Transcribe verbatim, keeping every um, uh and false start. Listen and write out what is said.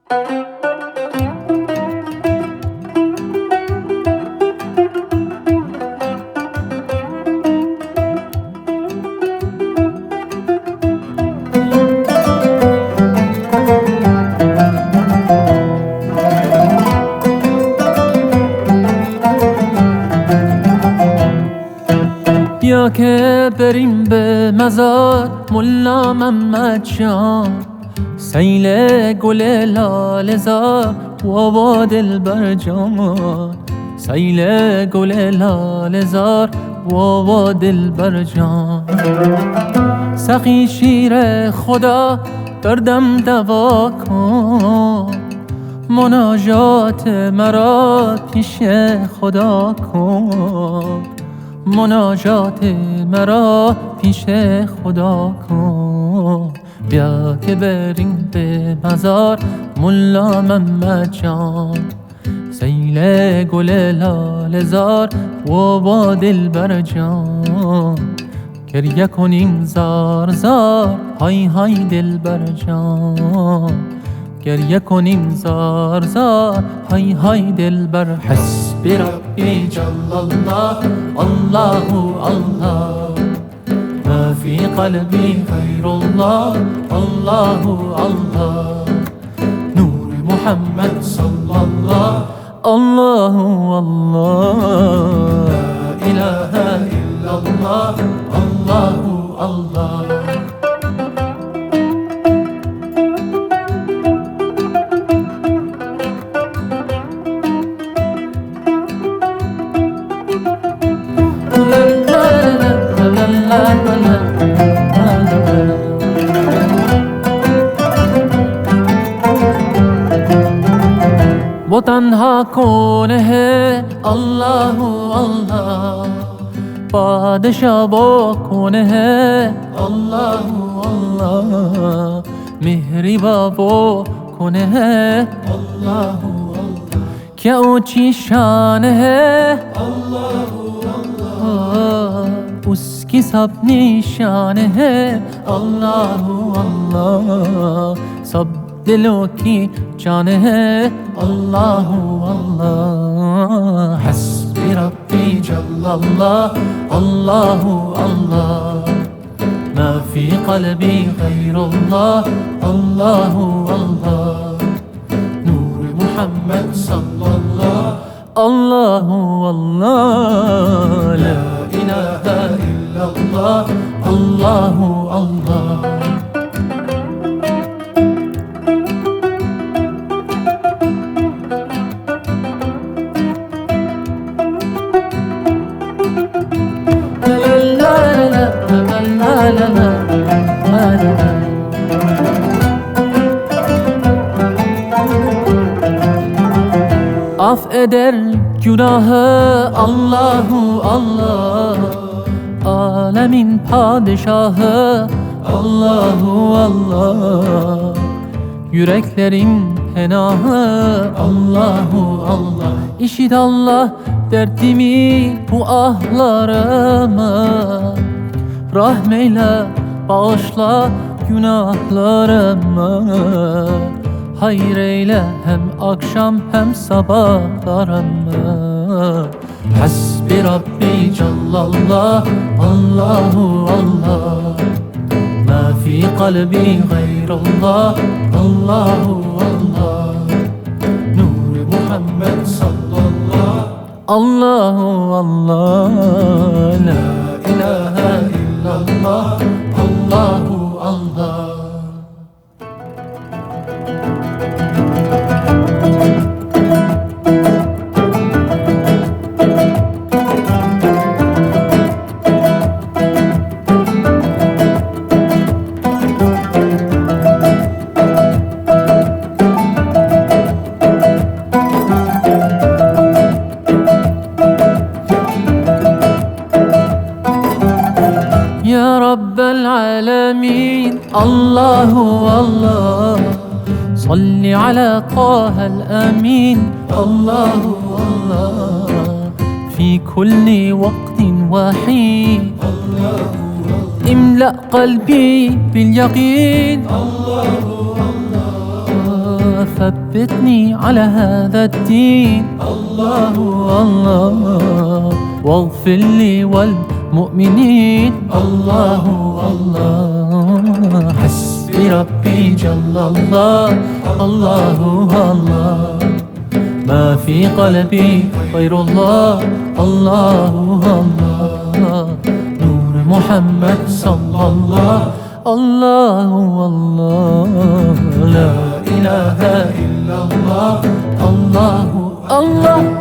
بیا که بریم به مزار ملا محمد جان، سیل گل لاله زار بابا دلبر جان، سیل گل لاله زار بابا دلبر جان. سقی شیر خدا دردم دوا کن، مناجات مرا پیش خدا کن، مناجات مرا پیش خدا کن. بیا که بریم به مزار ملا محمد جان، سیل گل لاله زار بابا دلبر جان. گریه کنیم زار زار های های دلبر جان، گریه کنیم زار زار های های دلبر. حسبی ربی جل الله الله الله، ما في قلبي غير الله الله الله. نور محمد صلى الله الله الله، لا إله إلا الله الله الله. वो तन्हा कौन है अल्लाह अल्लाह, बादशाह वो कौन है अल्लाह अल्लाह, मेहरबा वो कौन है अल्लाह अल्लाह, क्या ऊंची शान है अल्लाह अल्लाह, उसकी सब निशान है अल्लाह अल्लाह, सब दिलों की जान है अल्लाह अल्लाह। हस्बी रब्बी जल्लल्लाह अल्लाह अल्लाह, मा फी क़ल्बी गैरुल्लाह अल्लाह अल्लाह। नूर मुहम्मद सल्लल्लाह अल्लाह अल्लाह, ला इलाहा इल्लल्लाह अल्लाह अल्लाह। Af eder günahı Allahu Allah, alemin padişahı Allahu Allah. Yüreklerin penahı Allahu Allah. İşit Allah derdimi bu ahlarımı, rahmeyle bağışla günahlarımı. Hayır eyle hem akşam hem sabahlarımı. Hasbi Rabbi Cellallah Allahu Allah, ma fi kalbi gayrullah Allahu Allah. Nur Muhammed sallallahu Allahu Allah, la ilahe illallah Allahu Allah. Ya Rabbel Alemin Allahu Allah, salli ala Taha'l Amin Allahu Allah. Fi kulli vaktin ve hin imla kalbi bil yakin Allahu Allah. ثبتني على هذا الدين. الله الله واغفر لي والمؤمنين. الله الله حسبي ربي جل الله. الله الله ما في قلبي غير الله. الله الله نور محمد صلى الله. الله الله لا إله إلا الله. الله الله